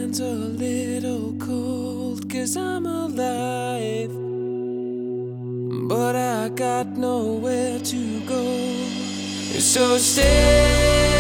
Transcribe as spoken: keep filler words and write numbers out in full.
hands a little cold, 'cause I'm alive, but I got nowhere to go. So stay